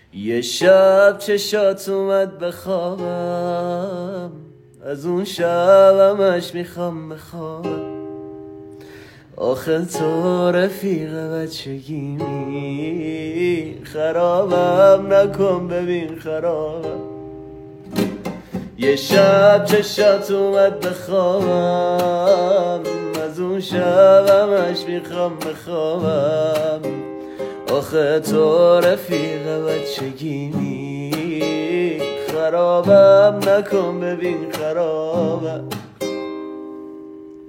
یه شب چشات اومد بخوابم، از اون شبمش میخوام بخوابم. آخه تو رفیق بچگیمی، خرابم نکن ببین خرابم. یه شب چشات اومد بخوابم، از اون شبمش میخوام بخوابم. آخه تو رفیق بچگیمی، خرابم نکن ببین خرابم.